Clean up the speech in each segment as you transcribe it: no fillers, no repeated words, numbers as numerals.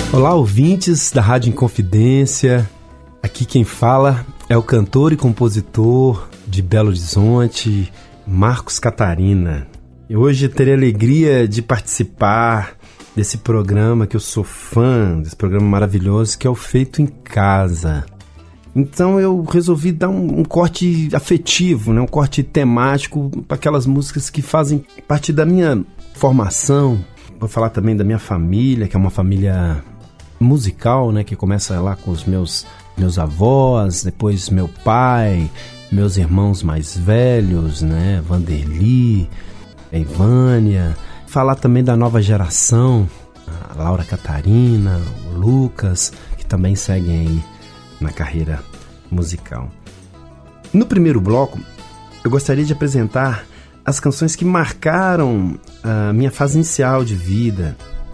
Olá, ouvintes da Rádio Inconfidência. Aqui quem fala é o cantor e compositor de Belo Horizonte, Marcos Catarina. E hoje terei a alegria de participar desse programa que eu sou fã, desse programa maravilhoso que é o Feito em Casa. Então eu resolvi dar um corte afetivo, né? Um corte temático para aquelas músicas que fazem parte da minha formação. Vou falar também da minha família, que é uma família musical, né? Que começa lá com os meus avós, depois meu pai, meus irmãos mais velhos, né? Vanderly, a Ivânia. Falar também da nova geração, a Laura Catarina, o Lucas, que também seguem aí na carreira musical. No primeiro bloco, eu gostaria de apresentar as canções que marcaram a minha fase inicial de vida.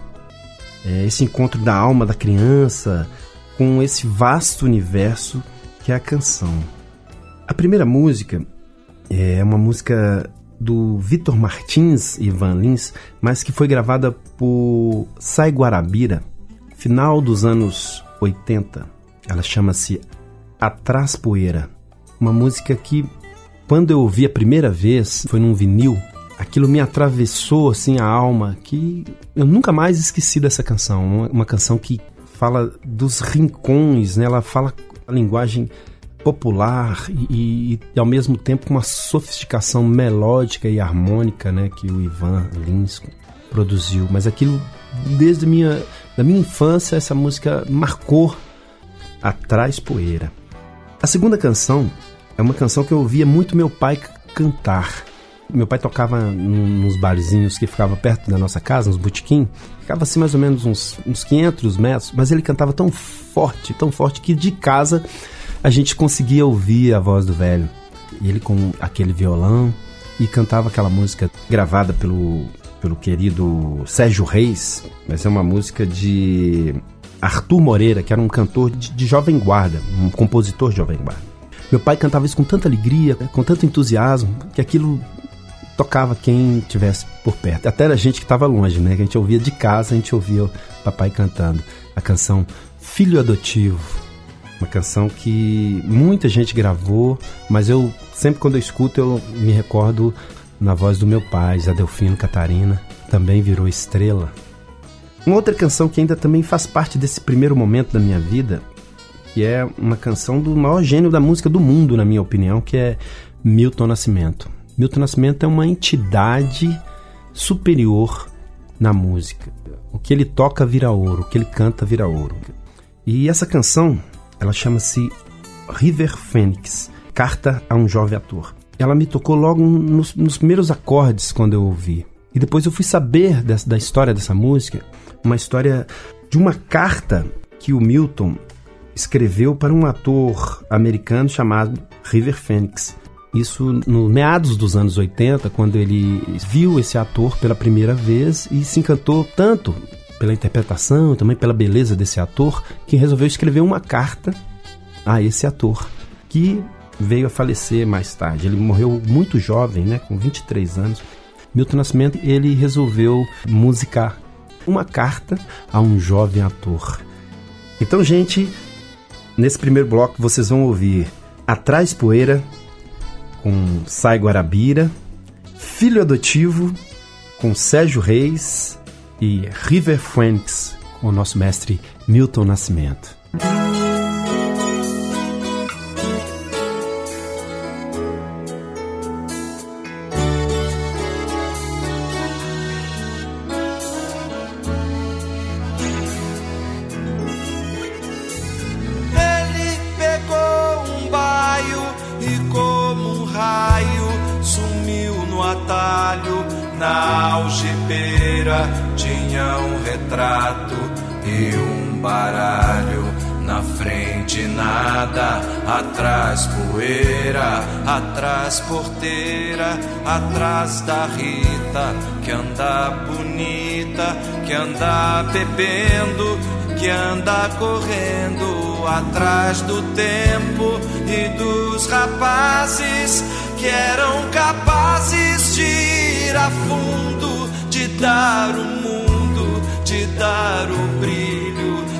Esse encontro da alma da criança com esse vasto universo que é a canção. A primeira música é uma música do Vitor Martins e Ivan Lins, mas que foi gravada por Sai Guarabira, final dos anos 80. Ela chama-se Atrás Poeira. Uma música que, quando eu ouvi a primeira vez, foi num vinil, aquilo me atravessou assim a alma, que eu nunca mais esqueci dessa canção. Uma canção que fala dos rincões, né? Ela fala a linguagem popular e ao mesmo tempo com uma sofisticação melódica e harmônica, né, que o Ivan Lins produziu. Mas aquilo, desde da minha infância, essa música marcou Atrás Poeira. A segunda canção é uma canção que eu ouvia muito meu pai cantar. Meu pai tocava nos barzinhos que ficava perto da nossa casa, nos botequim. Ficava assim mais ou menos uns 500 metros, mas ele cantava tão forte que de casa a gente conseguia ouvir a voz do velho. E ele com aquele violão e cantava aquela música gravada pelo querido Sérgio Reis. Mas é uma música de Arthur Moreira, que era um cantor de Jovem Guarda, um compositor de Jovem Guarda. Meu pai cantava isso com tanta alegria, com tanto entusiasmo, que aquilo tocava quem estivesse por perto. Até a gente que estava longe, né? Que a gente ouvia de casa, a gente ouvia o papai cantando a canção Filho Adotivo. Uma canção que muita gente gravou, mas eu sempre quando eu escuto eu me recordo na voz do meu pai, Adelfino Catarina, também virou estrela. Uma outra canção que ainda também faz parte desse primeiro momento da minha vida, que é uma canção do maior gênio da música do mundo, na minha opinião, que é Milton Nascimento. Milton Nascimento é uma entidade superior na música. O que ele toca vira ouro, o que ele canta vira ouro. E essa canção, ela chama-se River Phoenix, Carta a um Jovem Ator. Ela me tocou logo nos primeiros acordes quando eu ouvi. E depois eu fui saber da história dessa música, uma história de uma carta que o Milton escreveu para um ator americano chamado River Phoenix. Isso no meados dos anos 80, quando ele viu esse ator pela primeira vez e se encantou tanto pela interpretação e também pela beleza desse ator, que resolveu escrever uma carta a esse ator, que veio a falecer mais tarde. Ele morreu muito jovem, né, com 23 anos. Milton Nascimento, ele resolveu musicar uma carta a um jovem ator. Então, gente, nesse primeiro bloco vocês vão ouvir Atrás Poeira, com Sai Guarabira, Filho Adotivo, com Sérgio Reis, e River Phoenix, com o nosso mestre Milton Nascimento. Ele pegou um baio e como um raio sumiu no atalho. Na algibeira tinha um retrato e um baralho. Na frente nada, atrás poeira, atrás porteira, atrás da Rita, que anda bonita, que anda bebendo, que anda correndo atrás do tempo e dos rapazes que eram capazes de ir a fundo, de dar o mundo, de dar o brilho,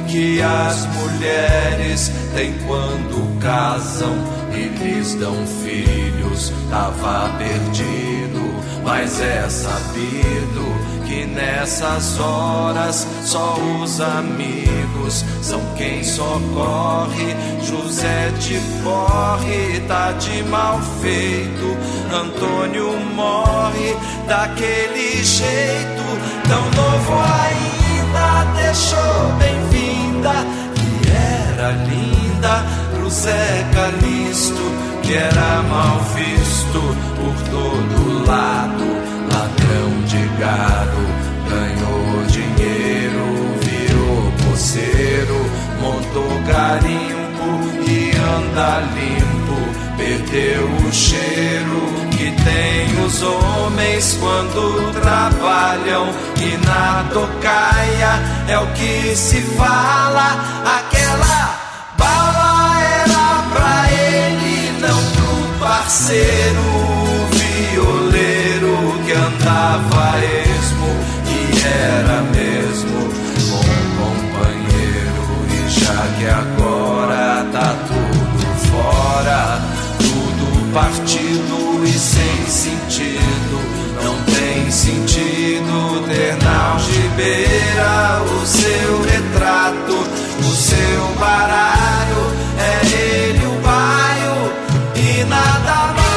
que as mulheres têm quando casam e lhes dão filhos. Tava perdido, mas é sabido que nessas horas só os amigos são quem socorre. José de Porre tá de mal feito, Antônio morre daquele jeito. Tão novo ainda, deixou bem-vinda, que era linda, pro Zé Calixto, que era mal visto por todo lado. Ladrão de gado, ganhou dinheiro, virou poceiro, montou garimpo e anda limpo. Perdeu o cheiro que tem os homens quando trabalham, e na tocaia é o que se fala. Aquela bala era pra ele, não pro parceiro violeiro que andava esmo e era mesmo bom companheiro. E já que agora tá tudo fora, tudo partido e sem sentido, não tem sentido ter na algibeira o seu retrato, o seu baralho, é ele o baio e nada mais.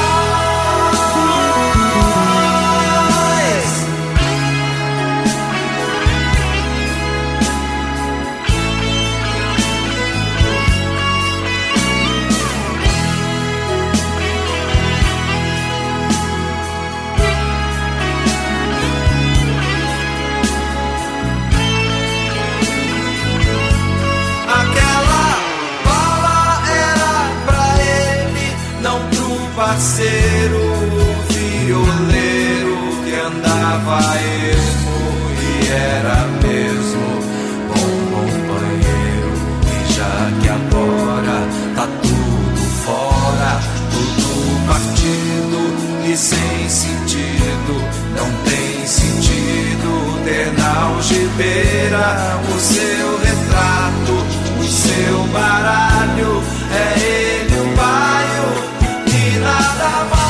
Parceiro, violeiro que andava esmo e era mesmo bom companheiro. E já que agora tá tudo fora, tudo partido e sem sentido, não tem sentido ter na algibeira o seu retrato, o seu baralho, é ele o baio e nada mais.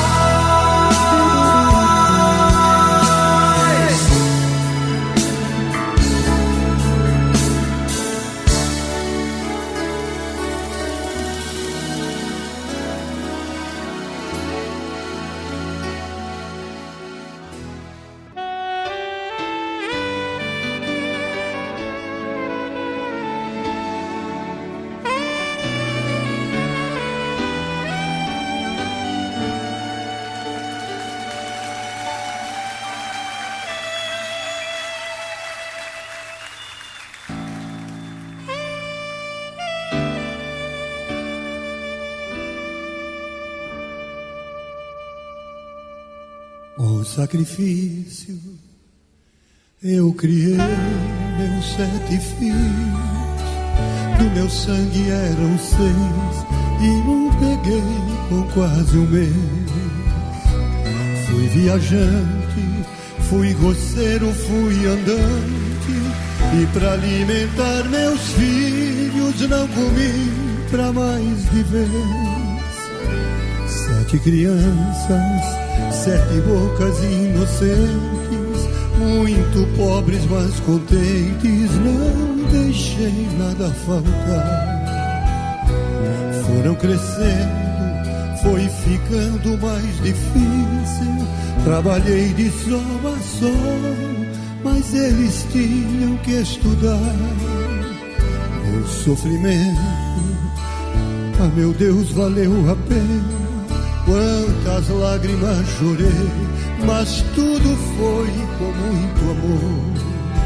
O sacrifício, eu criei meus 7 filhos, do meu sangue eram 6 e não peguei com quase um mês. Fui viajante, fui roceiro, fui andante, e pra alimentar meus filhos não comi pra mais de vez. 7 crianças, 7 bocas inocentes, muito pobres mas contentes, não deixei nada faltar. Foram crescendo, foi ficando mais difícil, trabalhei de sol a sol, mas eles tinham que estudar. O sofrimento, ah meu Deus, valeu a pena. Quantas lágrimas chorei, mas tudo foi com muito amor.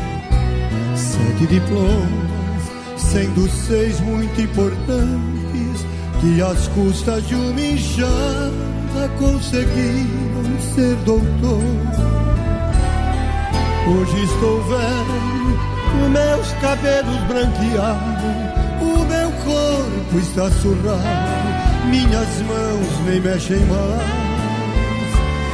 7 diplomas, sendo 6 muito importantes, que às custas de uma enxada conseguiram ser doutor. Hoje estou velho, os meus cabelos branqueados, o meu corpo está surrado, minhas mãos nem mexem mais.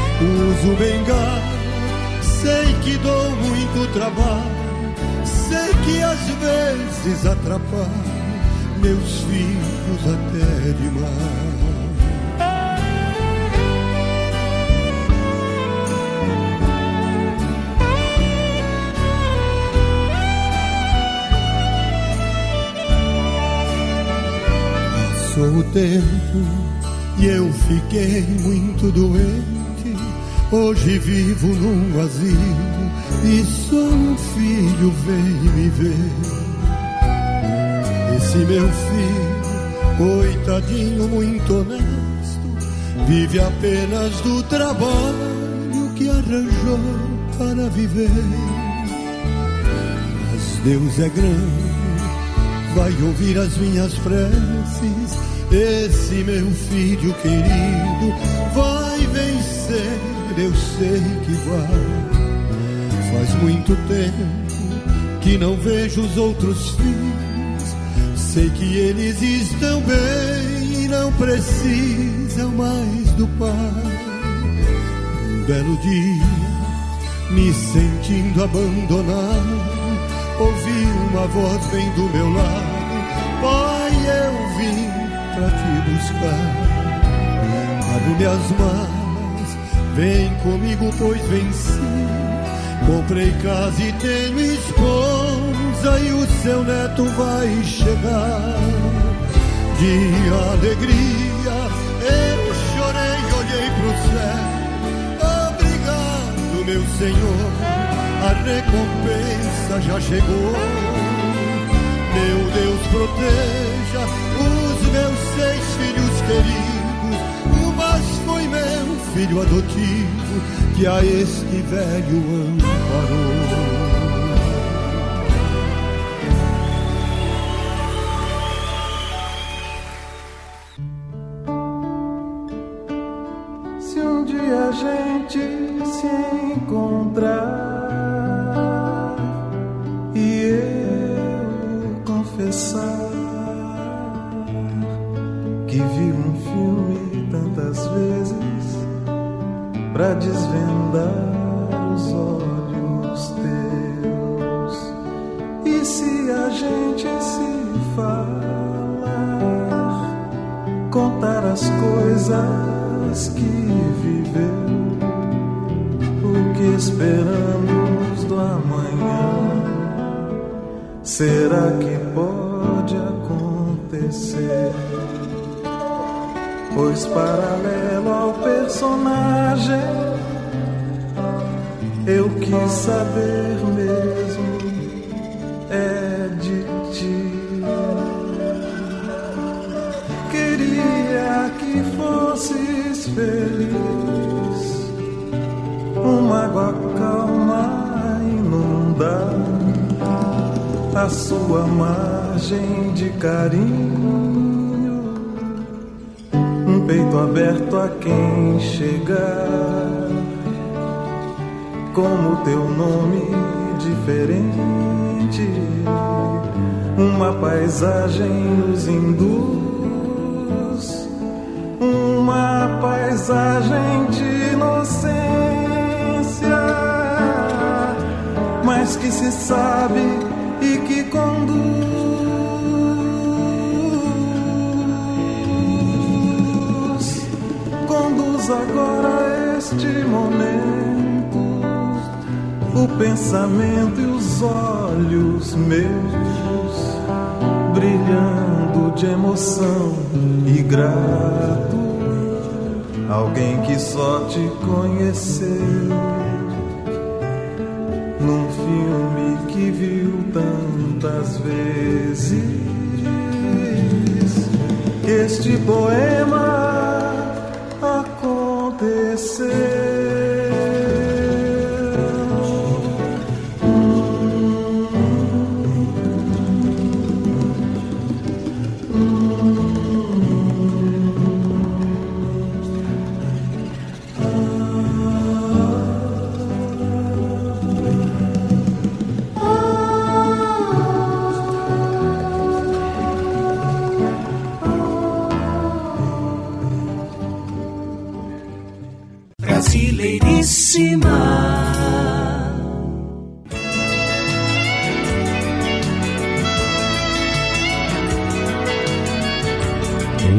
Uso bengala, sei que dou muito trabalho, sei que às vezes atrapalham meus filhos até demais. Passou o tempo e eu fiquei muito doente. Hoje vivo num asilo e só um filho veio me ver. Esse meu filho, coitadinho, muito honesto, vive apenas do trabalho que arranjou para viver. Mas Deus é grande, vai ouvir as minhas preces. Esse meu filho querido vai vencer, eu sei que vai. Faz muito tempo que não vejo os outros filhos. Sei que eles estão bem e não precisam mais do pai. Um belo dia, me sentindo abandonado, ouvi uma voz bem do meu lado: pai, eu vim pra te buscar. Abro-me as malas, vem comigo, pois venci. Comprei casa e tenho esposa e o seu neto vai chegar. De alegria eu chorei, olhei pro céu. Obrigado, meu Senhor, a recompensa já chegou. Meu Deus, proteja os meus 6 filhos queridos. O mais foi meu filho adotivo, que a este velho amparou. Se um dia a gente se encontrar e eu confessar que vi um filme tantas vezes pra desvendar os olhos teus, e se a gente se falar, contar as coisas que viveu, o que esperamos do amanhã, será que pode acontecer? Pois paralelo ao personagem, eu quis saber mesmo é de ti. Queria que fosses feliz, uma água calma inundar a sua margem de carinho, peito aberto a quem chegar, como teu nome diferente, uma paisagem nos induz, uma paisagem de inocência, mas que se sabe e que conduz. Agora este momento, o pensamento e os olhos meus brilhando de emoção e grato, alguém que só te conheceu num filme que viu tantas vezes. Este poema Brasileiríssima.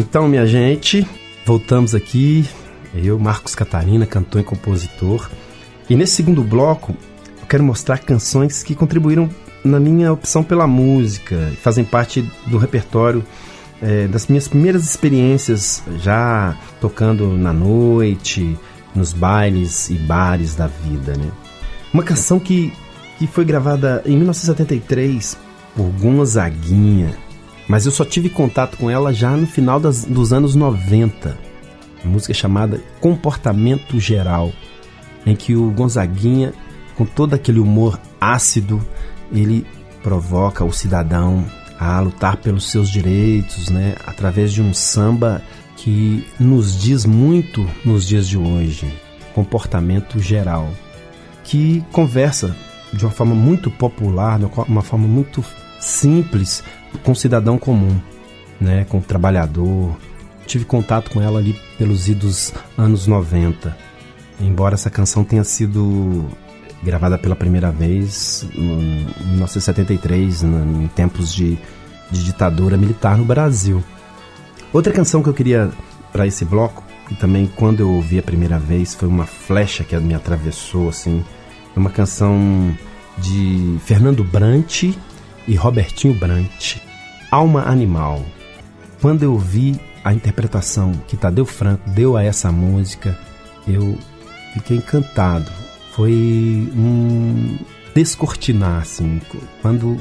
Então, minha gente, voltamos aqui. Eu, Marcos Catarina, cantor e compositor. E nesse segundo bloco, eu quero mostrar canções que contribuíram na minha opção pela música, fazem parte do repertório das minhas primeiras experiências já tocando na noite, nos bailes e bares da vida, né? Uma canção que foi gravada em 1973 por Gonzaguinha, mas eu só tive contato com ela já no final dos anos 90. Uma música chamada Comportamento Geral, em que o Gonzaguinha, com todo aquele humor ácido, ele provoca o cidadão a lutar pelos seus direitos, né, através de um samba que nos diz muito nos dias de hoje, Comportamento Geral, que conversa de uma forma muito popular, de uma forma muito simples, com o cidadão comum, né, com o trabalhador. Tive contato com ela ali pelos idos anos 90, embora essa canção tenha sido gravada pela primeira vez em 1973, em tempos de ditadura militar no Brasil. Outra canção que eu queria para esse bloco, que também quando eu ouvi a primeira vez foi uma flecha que me atravessou, assim, é uma canção de Fernando Brant e Robertinho Brant, Alma Animal. Quando eu vi a interpretação que Tadeu Franco deu a essa música, eu fiquei encantado. Foi um descortinar, assim, quando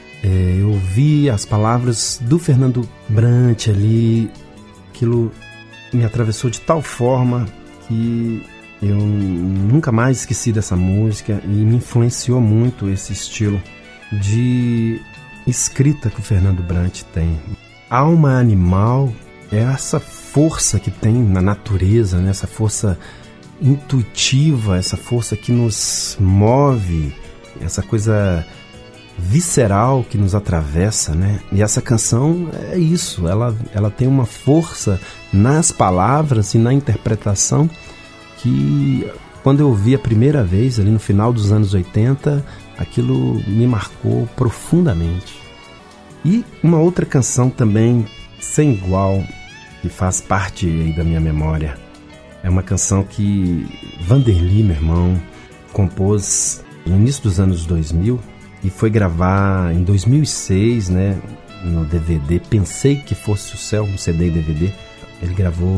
eu vi as palavras do Fernando Brant ali, aquilo me atravessou de tal forma que eu nunca mais esqueci dessa música e me influenciou muito esse estilo de escrita que o Fernando Brant tem. Alma Animal é essa força que tem na natureza, né? Essa força intuitiva, essa força que nos move, essa coisa visceral que nos atravessa, né? E essa canção é isso, ela tem uma força nas palavras e na interpretação que, quando eu ouvi a primeira vez, ali no final dos anos 80, aquilo me marcou profundamente. E uma outra canção também sem igual, que faz parte aí da minha memória, é uma canção que Vanderly, meu irmão, compôs no início dos anos 2000 e foi gravar em 2006, né, no DVD Pensei Que Fosse o Céu, um CD e DVD. Ele gravou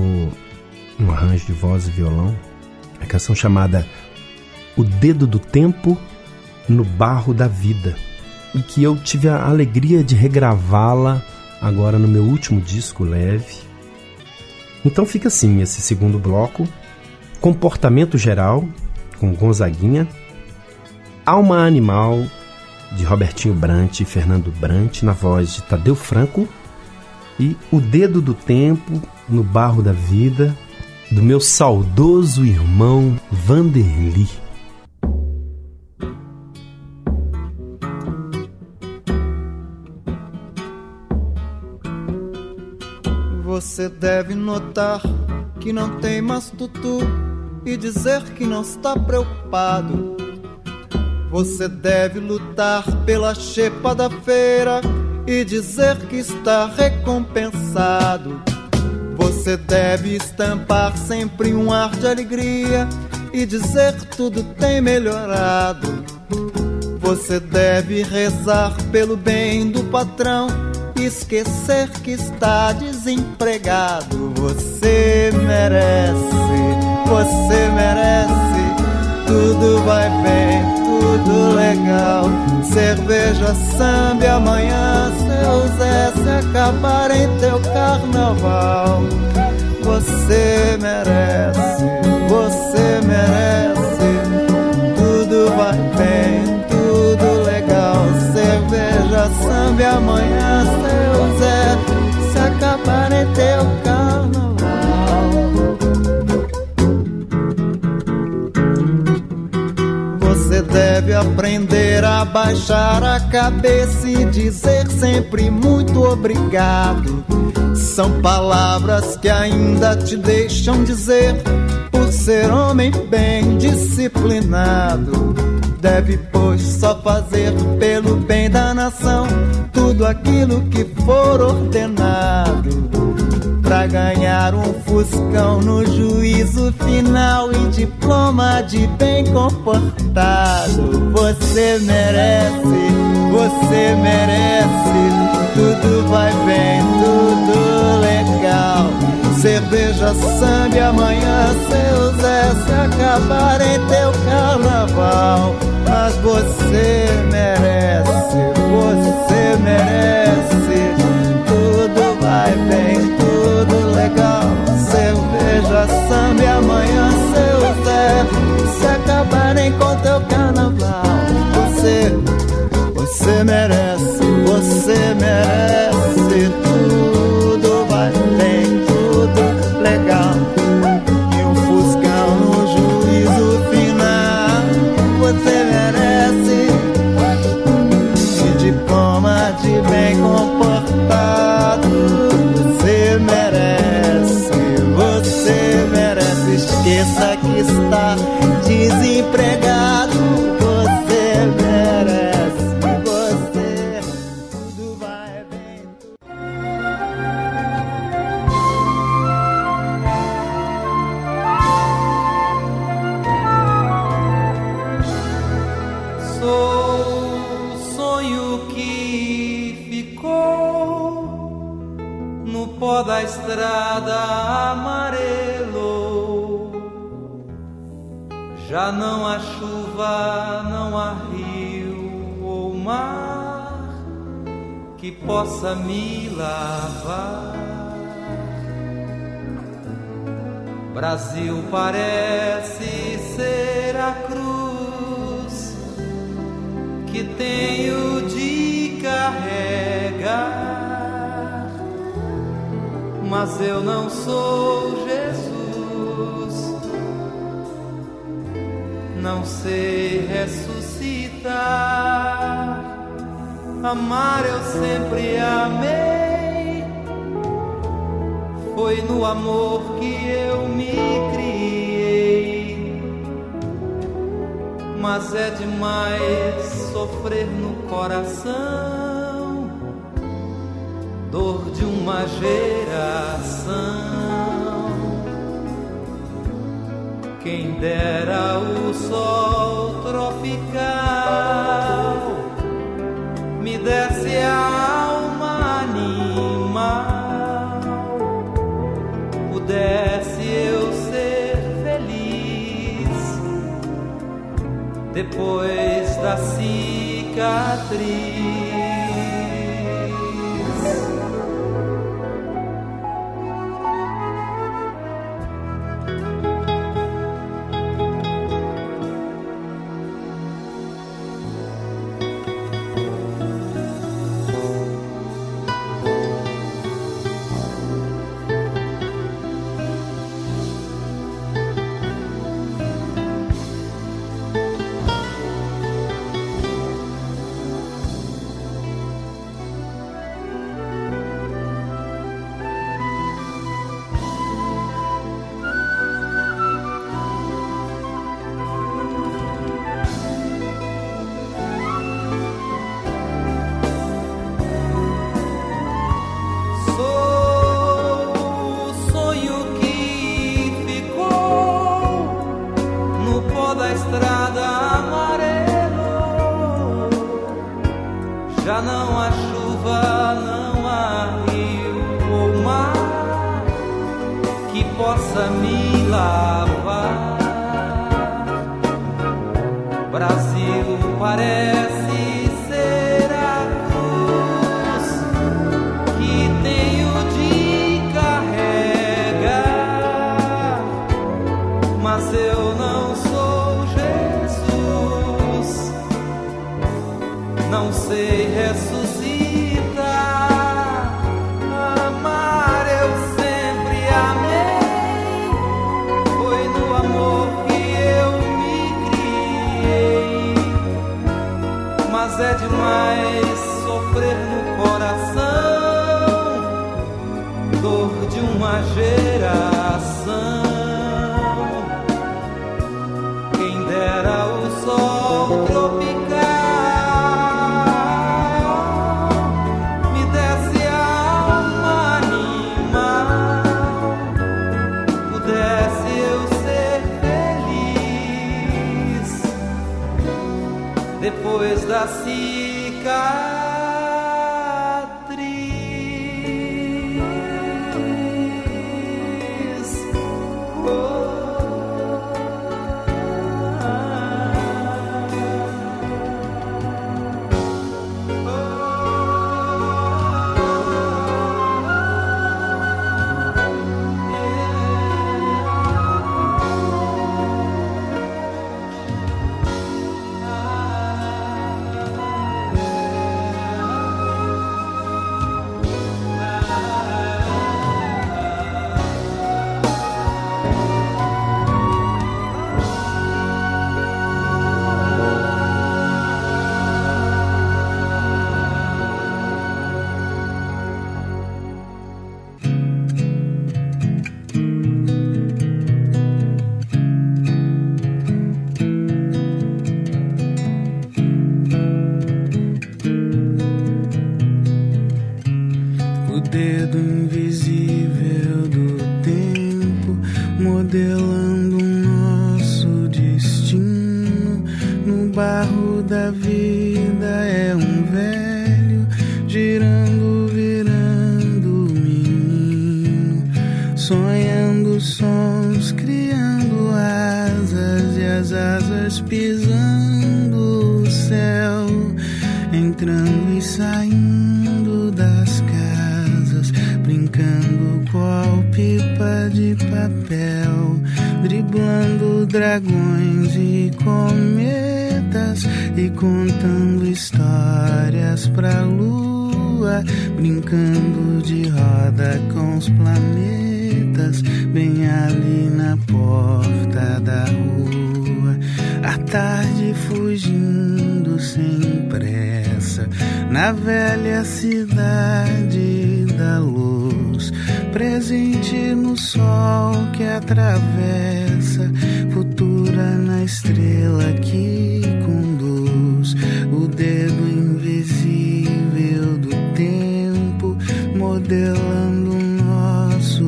um arranjo de voz e violão, a canção chamada O Dedo do Tempo no Barro da Vida, e que eu tive a alegria de regravá-la agora no meu último disco, Leve. Então fica assim esse segundo bloco: Comportamento Geral, com Gonzaguinha, Alma Animal, de Robertinho Brant e Fernando Brant, na voz de Tadeu Franco, e O Dedo do Tempo no Barro da Vida, do meu saudoso irmão Vanderly. Você deve notar que não tem mais tutu e dizer que não está preocupado. Você deve lutar pela xepa da feira e dizer que está recompensado. Você deve estampar sempre um ar de alegria e dizer que tudo tem melhorado. Você deve rezar pelo bem do patrão e esquecer que está desempregado. Você merece, tudo vai bem, tudo legal. Cerveja, samba e amanhã, seu Zé, se acabar em teu carnaval. Você merece, tudo vai bem, tudo legal. Cerveja, samba e amanhã, seu Zé, se acabar em teu carnaval. Você deve aprender a baixar a cabeça e dizer sempre muito obrigado. São palavras que ainda te deixam dizer, por ser homem bem disciplinado. Deve, pois, só fazer pelo bem da nação tudo aquilo que for ordenado. pra ganhar um fuscão no juízo final e diploma de bem comportado. Você merece, tudo vai bem, tudo legal. Cerveja, samba e amanhã seu Zé se acabar em teu carnaval. Mas você merece, tudo vai bem, tudo legal. Cerveja, samba e amanhã seu Zé se acabarem com teu carnaval. Você merece, tudo vai bem, tudo legal. E um fuscão no juízo final. Você merece, e diploma de bem comportado. Você merece, esqueça que está desempregado. Você merece, tudo vai bem. Sou o sonho que ficou no pó da estrada amarelo. Já não há chuva, não há rio ou mar que possa me lavar. Brasil parece ser a cruz que tenho de carregar, mas eu não sou Jesus. Não sei ressuscitar. Amar eu sempre amei. Foi no amor que eu me criei. Mas é demais sofrer no coração, dor de uma geração. Quem dera o sol tropical me desse a alma animal, pudesse eu ser feliz depois da cicatriz. Já não há chuva, não há rio ou mar que possa me lavar. Brasil parece ser a cruz que tenho de carregar, mas eu não sou Jesus. Não sei ressuscitar. Amar eu sempre amei. Foi no amor que eu me criei. Mas é demais sofrer no coração, dor de uma geração. Quem dera o sol tropical me desse a alma animal, depois da cicatriz. Modelando o nosso destino no barro da vida, é um velho girando, virando menino, sonhando sons, criando asas e as asas pisando o céu, entrando e saindo das casas, brincando qual pipa de papel, driblando dragões e cometas e contando histórias pra lua, brincando de roda com os planetas, bem ali na porta da rua. A tarde fugindo sem pressa na velha cidade da luz, presente no sol que atravessa, futura na estrela que conduz, o dedo invisível do tempo, modelando o nosso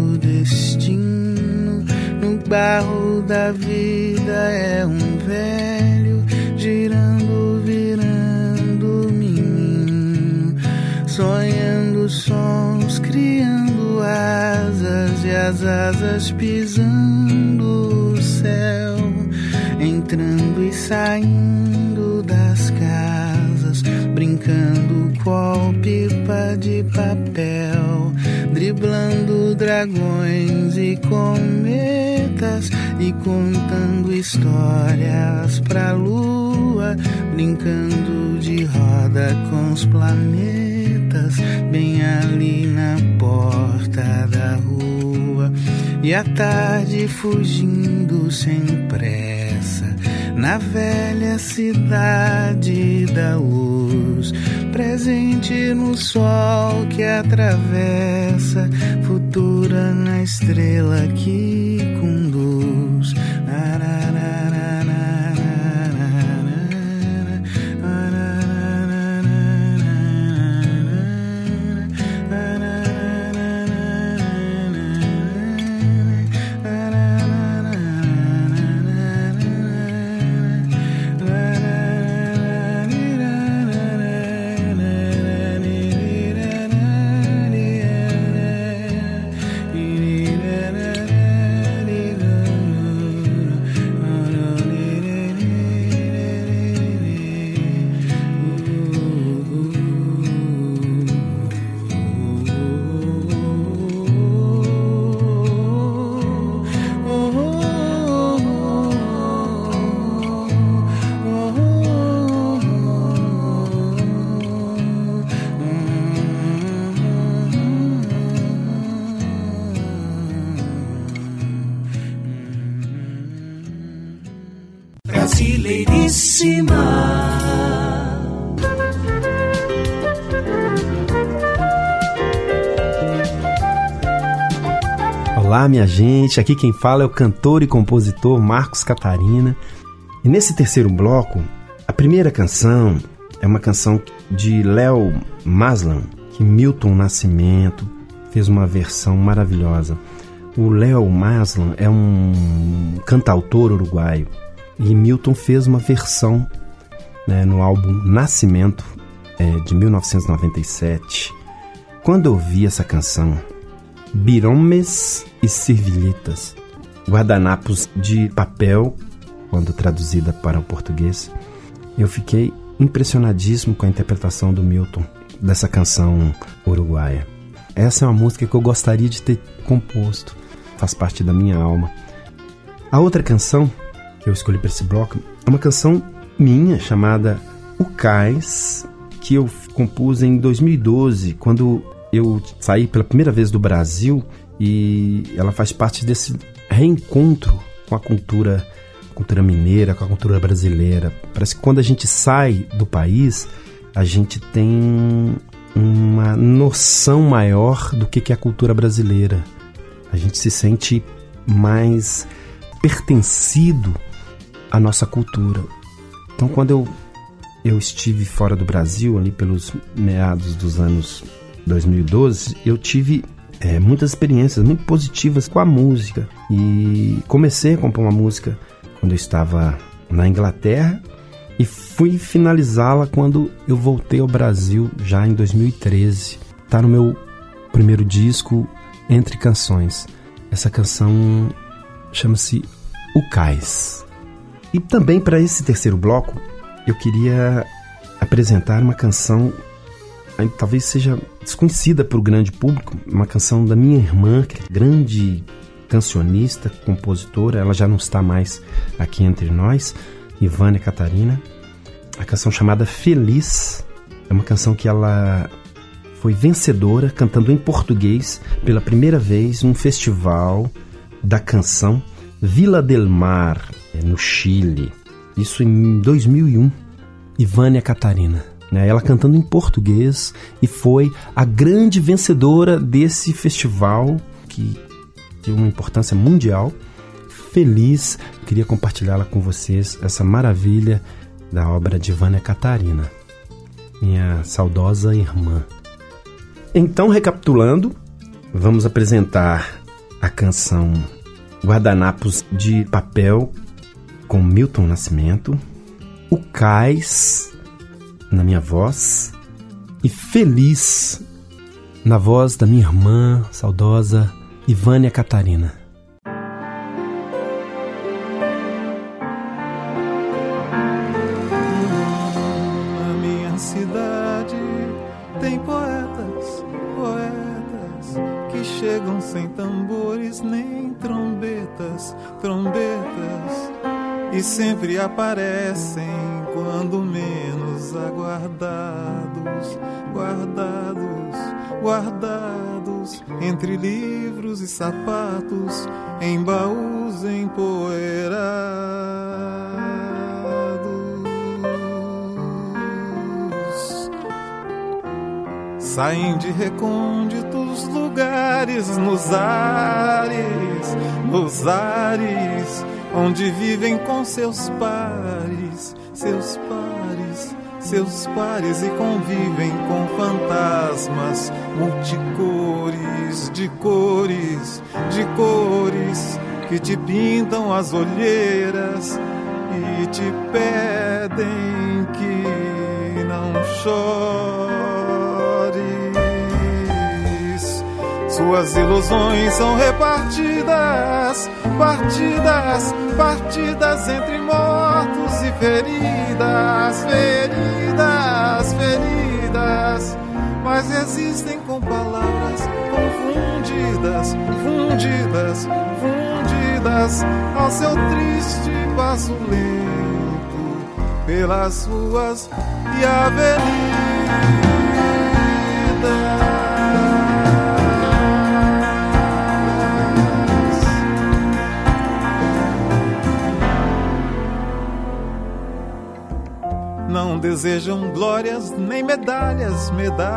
destino no barro da vida, é um velho girando, virando menino, sonhando sons, criando asas e as asas pisando o céu, entrando e saindo das casas, brincando qual pipa de papel, driblando dragões e cometas e contando histórias pra lua, brincando de roda com os planetas, bem ali na porta da rua. E a tarde fugindo sem pressa na velha cidade da luz, presente no sol que atravessa, futura na estrela que conduz. Brasileiríssima. Olá, minha gente, aqui quem fala é o cantor e compositor Marcos Catarina. E nesse terceiro bloco, a primeira canção é uma canção de Léo Maslan, que Milton Nascimento fez uma versão maravilhosa. O Léo Maslan é um cantautor uruguaio e Milton fez uma versão né, no álbum Nascimento, de 1997. Quando eu vi essa canção, Biromes e Servilletas, guardanapos de papel, quando traduzida para o português, eu fiquei impressionadíssimo com a interpretação do Milton dessa canção uruguaia. Essa é uma música que eu gostaria de ter composto, faz parte da minha alma. A outra canção que eu escolhi para esse bloco é uma canção minha chamada O Cais, que eu compus em 2012, quando eu saí pela primeira vez do Brasil, e ela faz parte desse reencontro com a cultura mineira, com a cultura brasileira. Parece que quando a gente sai do país, a gente tem uma noção maior do que é a cultura brasileira. A gente se sente mais pertencido à nossa cultura. Então, quando eu estive fora do Brasil, ali pelos meados dos anos 2012, eu tive muitas experiências muito positivas com a música. E comecei a compor uma música quando eu estava na Inglaterra e fui finalizá-la quando eu voltei ao Brasil, já em 2013. Está no meu primeiro disco, Entre Canções. Essa canção chama-se O Cais. E também para esse terceiro bloco, eu queria apresentar uma canção, talvez seja desconhecida para o grande público, uma canção da minha irmã, que é grande cancionista, compositora. Ela já não está mais aqui entre nós, Ivânia Catarina. A canção chamada Feliz é uma canção que ela foi vencedora, cantando em português pela primeira vez num festival da canção Vila del Mar, no Chile. Isso em 2001. Ivânia Catarina, né? Ela cantando em português, e foi a grande vencedora desse festival que tem uma importância mundial. Feliz, queria compartilhá-la com vocês, essa maravilha da obra de Ivânia Catarina, minha saudosa irmã. Então, recapitulando, vamos apresentar a canção Guardanapos de Papel, com Milton Nascimento, O Cais, na minha voz, e Feliz, na voz da minha irmã saudosa Ivânia Catarina. Na minha cidade tem poetas que chegam sem tambores nem trombetas, e sempre aparecem quando menos aguardados, guardados entre livros e sapatos, em baús empoeirados. Saem de recônditos lugares nos ares, onde vivem com seus pares, e convivem com fantasmas multicores, de cores, que te pintam as olheiras e te pedem que não chores. Suas ilusões são repartidas, partidas entre mortos e feridas, mas resistem com palavras fundidas ao seu triste passo lento pelas ruas e avenidas. Não desejam glórias nem medalhas,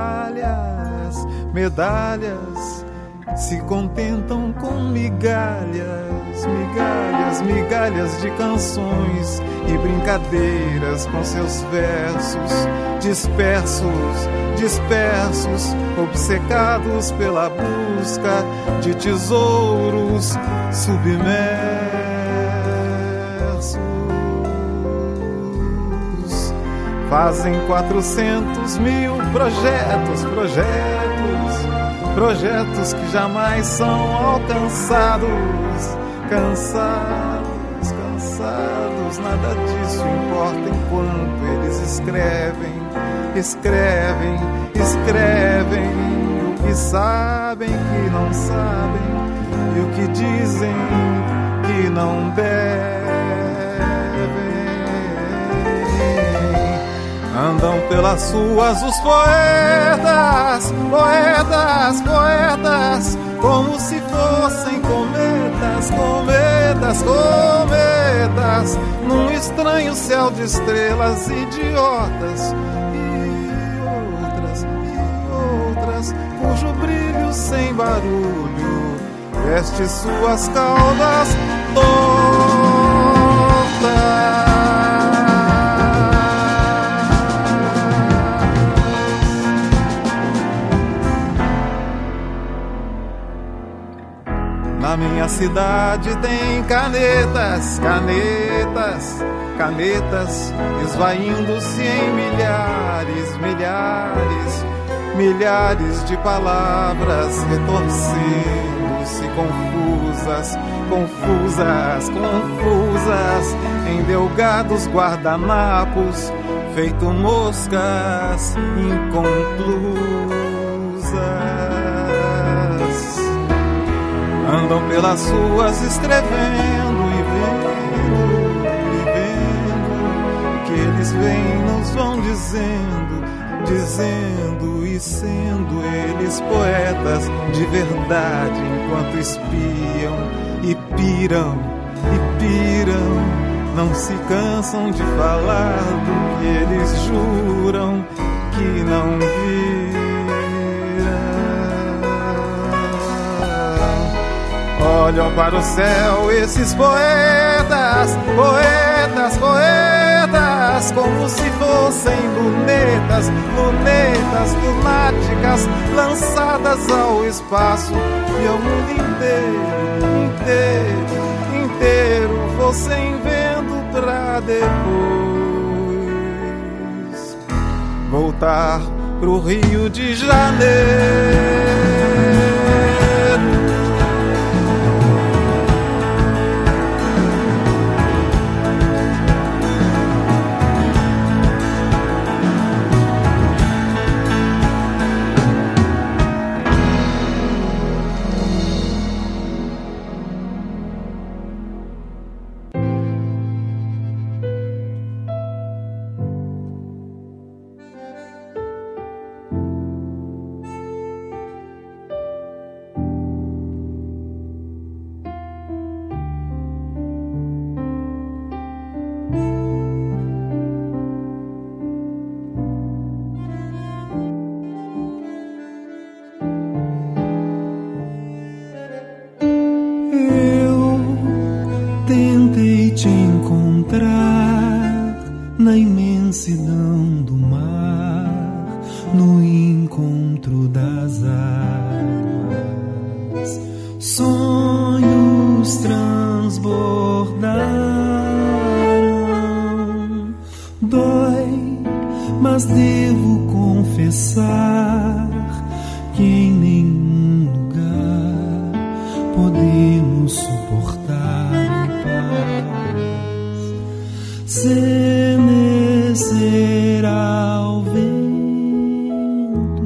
se contentam com migalhas de canções e brincadeiras com seus versos dispersos, obcecados pela busca de tesouros submersos. Fazem 400 mil projetos, projetos que jamais são alcançados. Cansados, nada disso importa enquanto eles escrevem o que sabem que não sabem e o que dizem que não devem. Andam pelas ruas os poetas, como se fossem cometas, num estranho céu de estrelas idiotas e outras, cujo brilho sem barulho veste suas caudas tortas. Na minha cidade tem canetas, esvaindo-se em milhares de palavras, retorcendo-se confusas, em delgados guardanapos, feito moscas inconclusas. Andam pelas ruas escrevendo e vendo que eles veem, nos vão dizendo e sendo eles poetas de verdade, enquanto espiam e piram, não se cansam de falar do que eles juram que não viram. Olham para o céu esses poetas, como se fossem lunetas lunáticas, lançadas ao espaço e ao mundo inteiro fossem vendo pra depois voltar pro Rio de Janeiro. Na imensidão do mar, no encontro das águas, sonhos transbordaram. Dói, mas devo confessar que em nenhum lugar podemos suportar paz. Será ao vento,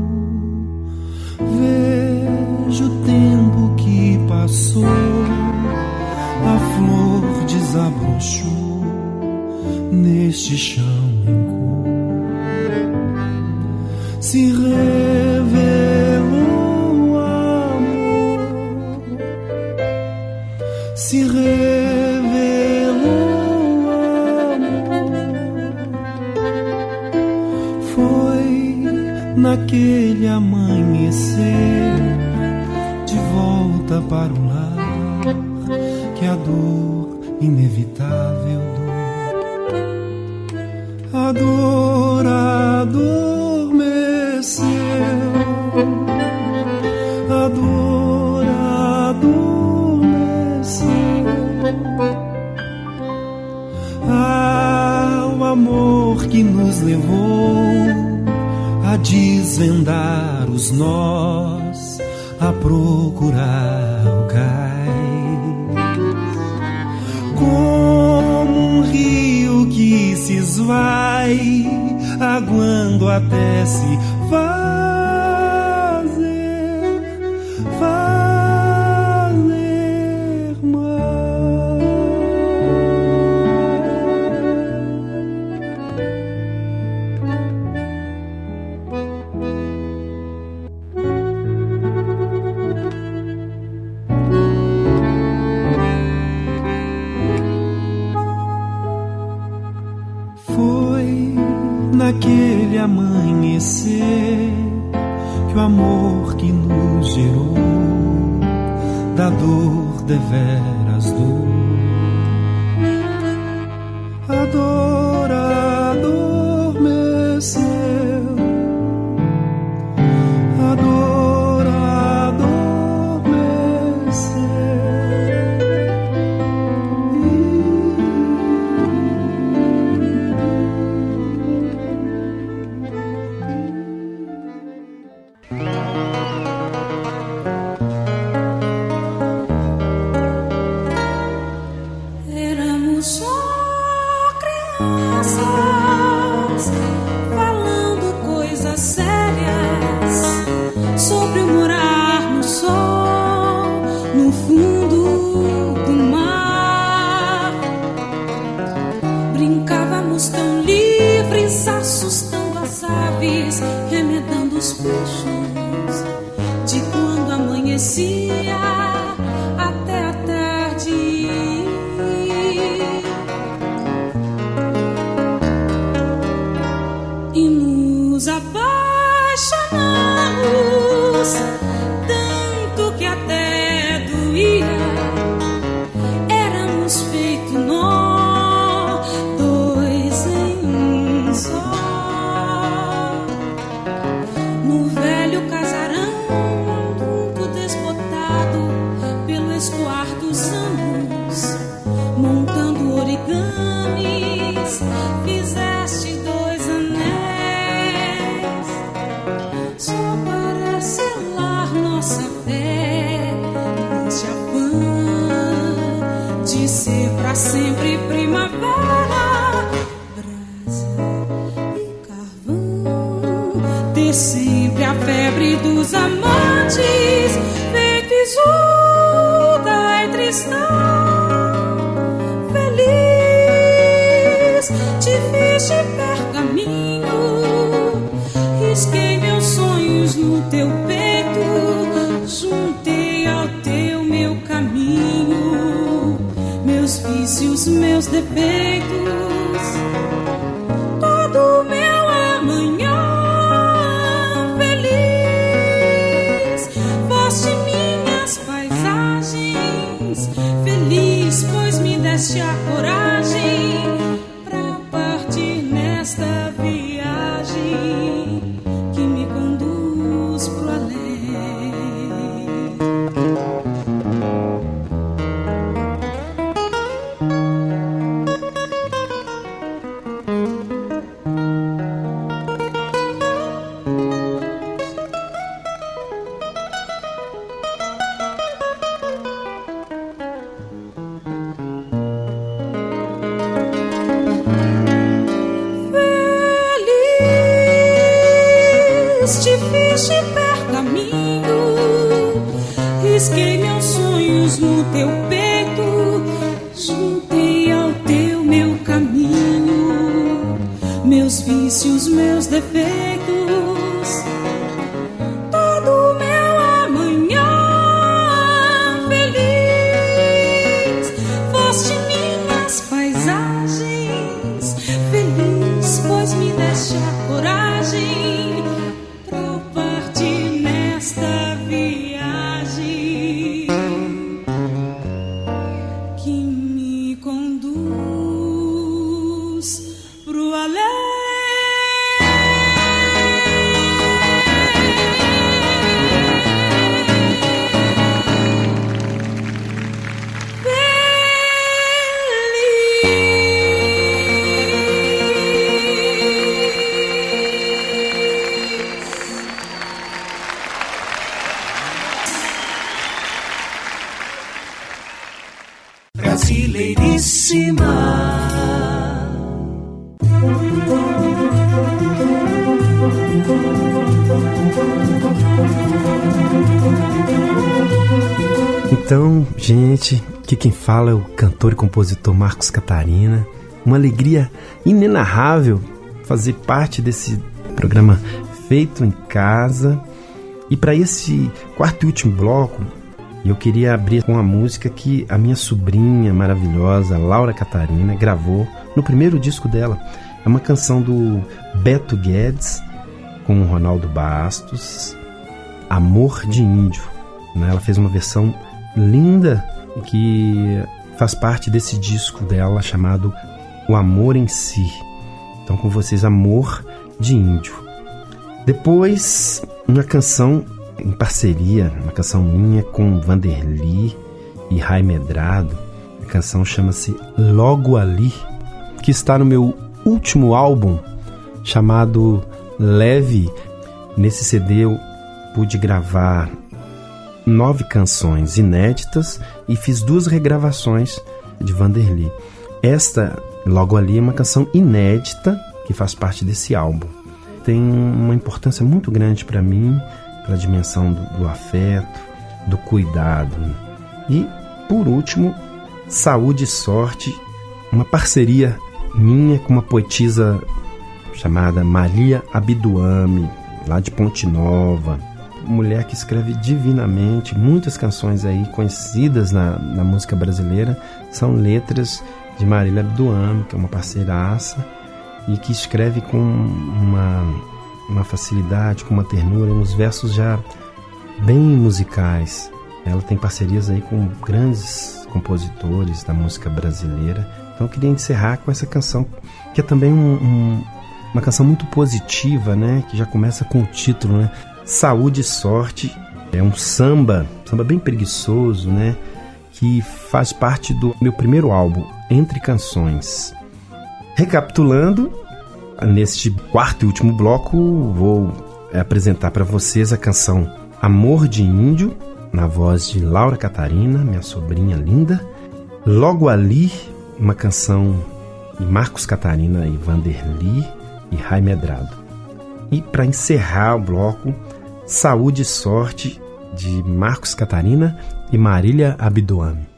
vejo o tempo que passou, a flor desabrochou neste chão em cor, se revelou amor, se naquele amanhecer, de volta para o lar, que a dor inevitável a dor adormeceu, a dor adormeceu, o amor que nos levou desvendar os nós, a procurar o cais, como um rio que se esvai, aguando até se fazer mar. Foi naquele amanhecer que o amor que nos gerou da dor deveras dor. A dor adormeceu, a dor adormeceu. Éramos só crianças, falando coisas sérias sobre o morar no sol, no fundo do mar. Brincávamos tão livres, assustando as aves, remedando os peixes, de quando amanhecia até a tarde. E nos apaixonamos tanto que até doía. Éramos feito nó, dois em um só. No velho casarão, muito desbotado pelo escoar dos anos, montando origamis, fizeste dois anéis, só para selar nossa fé neste afã de ser pra sempre primavera, brasa e carvão, ter sempre a febre dos amantes, feito Isolda e Tristão. Feliz, te fiz de pergaminho, risquei meus sonhos no teu peito, juntei ao teu meu caminho, meus vícios, meus defeitos, todo meu amanhã. Feliz, foste minhas paisagens, feliz, pois me deste a coragem pra partir nesta viagem que me conduz pro além. Te fiz de pergaminho, risquei meus sonhos no teu peito, juntei ao teu meu caminho, meus vícios, meus defeitos, todo meu amanhã. Feliz, foste minhas paisagens, feliz, pois me deste a coragem pra partir nesta viagem que me conduz pro além. aproximar. Então, gente, aqui quem fala é o cantor e compositor Marcos Catarina. Uma alegria inenarrável fazer parte desse programa feito em casa. E para esse quarto e último bloco, eu queria abrir com uma música que a minha sobrinha maravilhosa, Laura Catarina, gravou no primeiro disco dela. É uma canção do Beto Guedes com o Ronaldo Bastos, Amor de Índio. Ela fez uma versão linda que faz parte desse disco dela chamado O Amor em Si. Então com vocês, Amor de Índio. Depois, uma canção em parceria, uma canção minha com Vanderly e Rai Medrado. A canção chama-se Logo Ali, que está no meu último álbum chamado Leve. Nesse CD eu pude gravar 9 canções inéditas e fiz 2 regravações de Vanderly. Esta, Logo Ali, é uma canção inédita que faz parte desse álbum. Tem uma importância muito grande para mim, pela dimensão do afeto, do cuidado. E, por último, Saúde e Sorte, uma parceria minha com uma poetisa chamada Maria Abduame, lá de Ponte Nova. Mulher que escreve divinamente. Muitas canções aí conhecidas na música brasileira são letras de Marília Abduame, que é uma parceiraça e que escreve com uma facilidade, com uma ternura, uns versos já bem musicais. Ela tem parcerias aí com grandes compositores da música brasileira. Então eu queria encerrar com essa canção, que é também uma canção muito positiva, né? Que já começa com o título, né? Saúde e Sorte. É um samba bem preguiçoso, né? Que faz parte do meu primeiro álbum, Entre Canções. Recapitulando, neste quarto e último bloco, vou apresentar para vocês a canção Amor de Índio, na voz de Laura Catarina, minha sobrinha linda. Logo Ali, uma canção de Marcos Catarina e Vanderly e Rai Medrado. E para encerrar o bloco, Saúde e Sorte, de Marcos Catarina e Marília Abduame.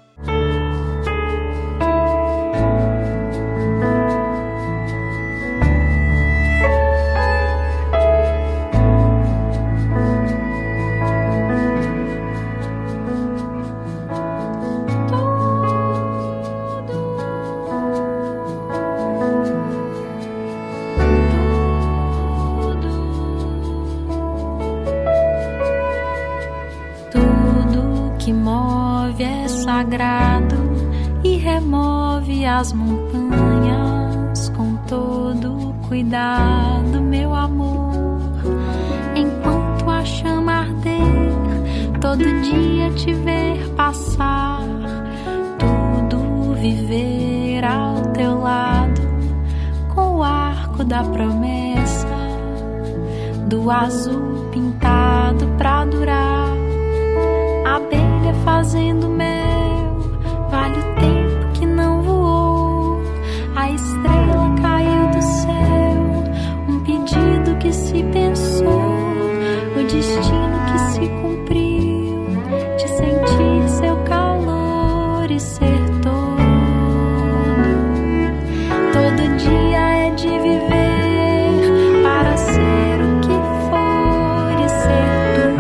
As montanhas com todo cuidado, meu amor, enquanto a chama arder, todo dia te ver passar, tudo viver ao teu lado, com o arco da promessa, do azul pintado pra durar, abelha fazendo mel, vale o tempo que não voou, a estrela caiu do céu, um pedido que se pensou, o destino que se cumpriu, de sentir seu calor e ser todo dia é de viver para ser o que for e ser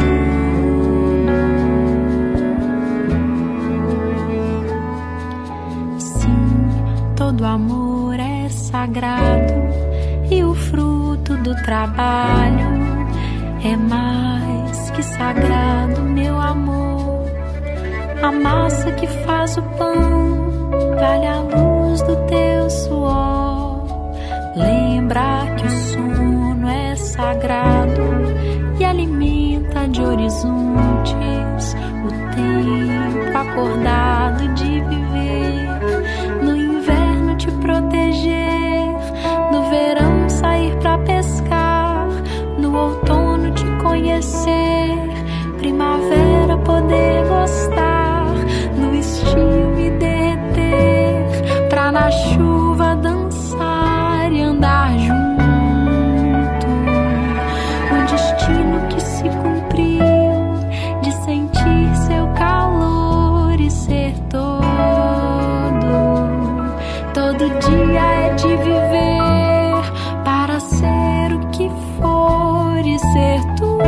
tudo. Sim, todo amor é sagrado e o fruto do trabalho é mais que sagrado, meu amor. A massa que faz o pão vale a luz do teu suor. Lembra que o sono é sagrado e alimenta de horizontes o tempo acordado de viver. No inverno te proteger, no verão sair pra pescar, no outono te conhecer, primavera poder gostar, no estio me derreter chuva dançar e andar junto. O destino que se cumpriu de sentir seu calor e ser todo dia é de viver para ser o que for e ser tudo.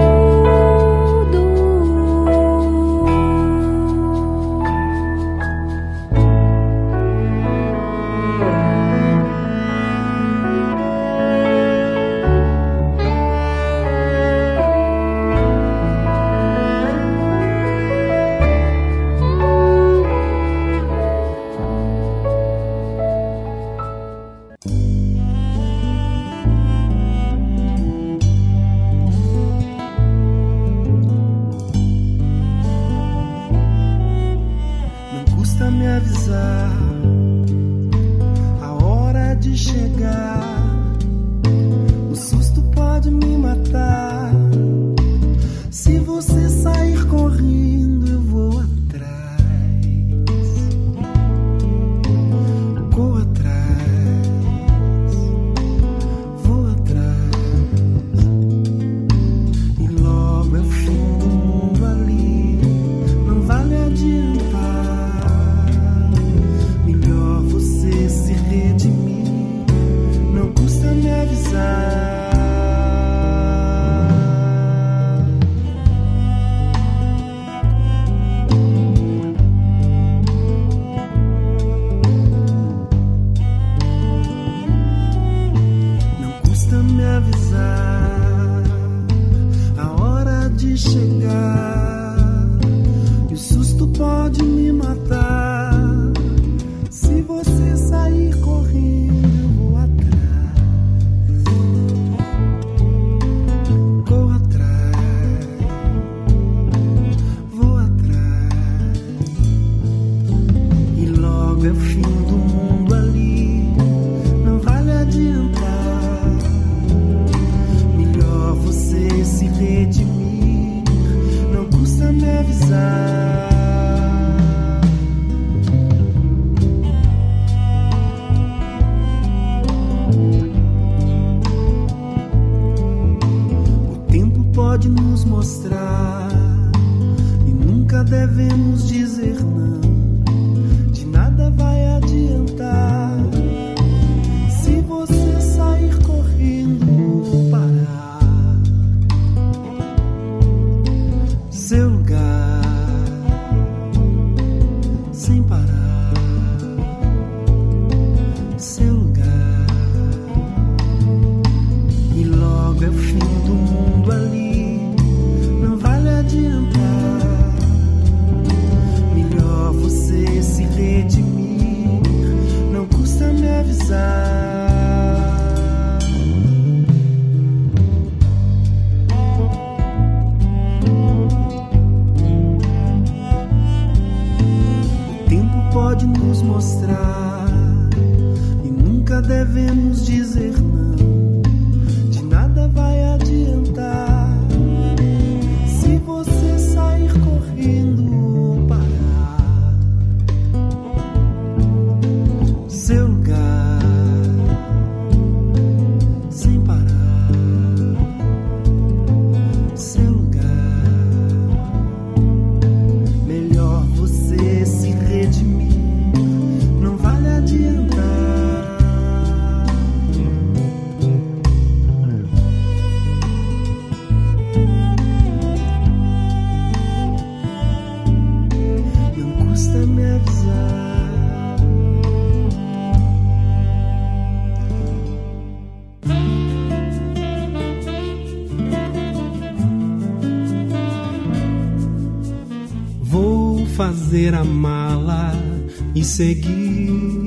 Fazer a mala e seguir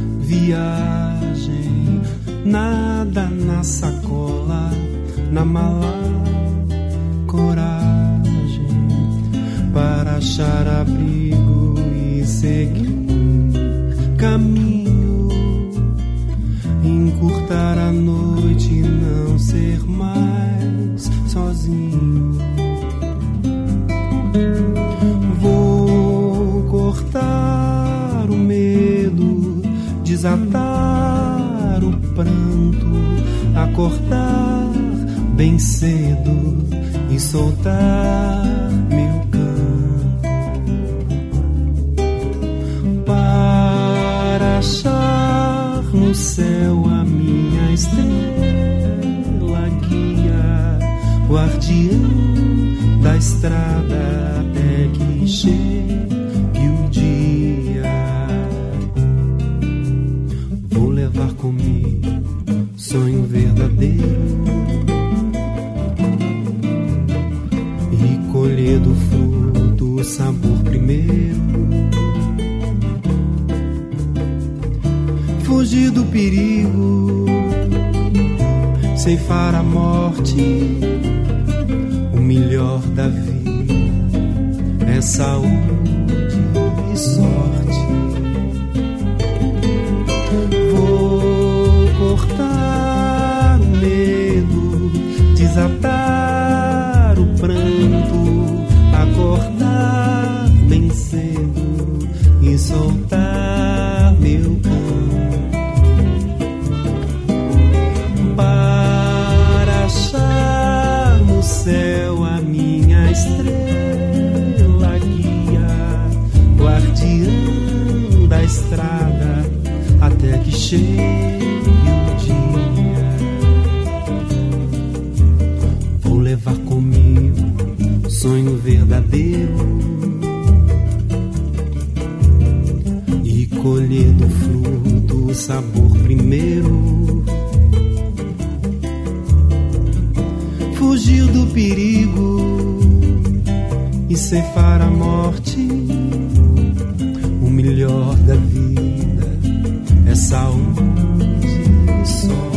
viagem, nada na sacola, na mala, coragem para achar abrigo e seguir caminho, encurtar a noite e não ser mais sozinho. Cortar o medo de desatar o pranto, acordar bem cedo e soltar meu canto, para achar no céu a minha estrela guia, guardiã da estrada até que chegue o dia. Vou levar comigo sonho verdadeiro e colher do fruto o sabor primeiro. Fugir do perigo, ceifar a morte. O melhor da vida é saúde e sorte. Vou cortar o medo, desatar o pranto, acordar bem cedo e soltar meu canto, para achar no céu a minha estrela guia, guardiã da estrada até que chegue o dia. Vou levar comigo sonho verdadeiro e colher do fruto o sabor primeiro. Fugir do perigo e ceifar a morte. O melhor da vida é saúde e sorte.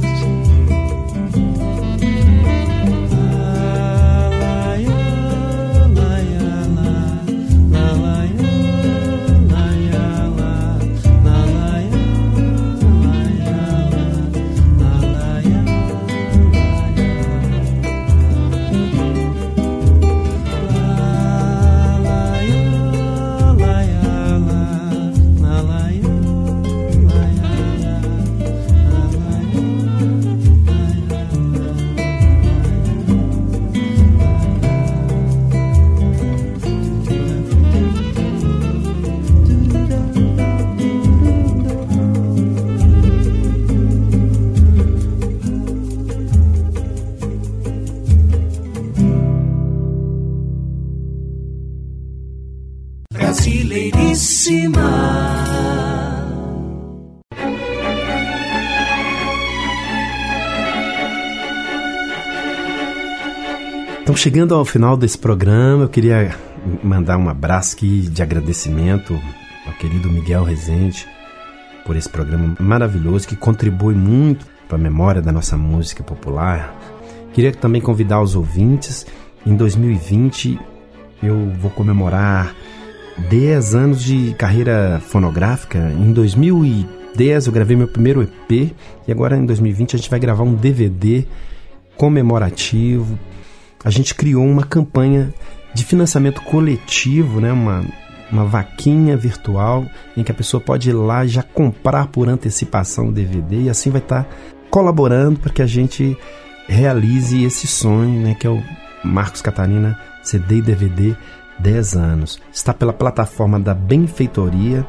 Então, chegando ao final desse programa, eu queria mandar um abraço aqui de agradecimento ao querido Miguel Rezende por esse programa maravilhoso que contribui muito para a memória da nossa música popular. Queria também convidar os ouvintes. Em 2020 eu vou comemorar 10 anos de carreira fonográfica. Em 2010 eu gravei meu primeiro EP e agora em 2020 a gente vai gravar um DVD comemorativo. A gente criou uma campanha de financiamento coletivo, né? Uma vaquinha virtual em que a pessoa pode ir lá e já comprar por antecipação o DVD e assim vai estar colaborando para que a gente realize esse sonho, né? Que é o Marcos Catarina CD e DVD 10 anos. Está pela plataforma da Benfeitoria,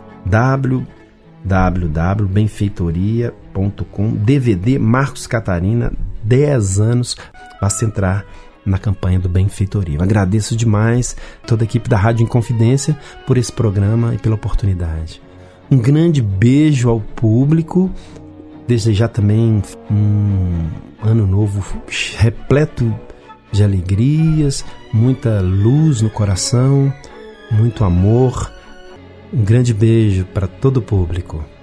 www.benfeitoria.com, DVD Marcos Catarina 10 anos. Basta entrar na campanha do Benfeitoria. Eu agradeço demais toda a equipe da Rádio Inconfidência por esse programa e pela oportunidade. Um grande beijo ao público. Desejar também um ano novo repleto de alegrias, muita luz no coração, muito amor. Um grande beijo para todo o público.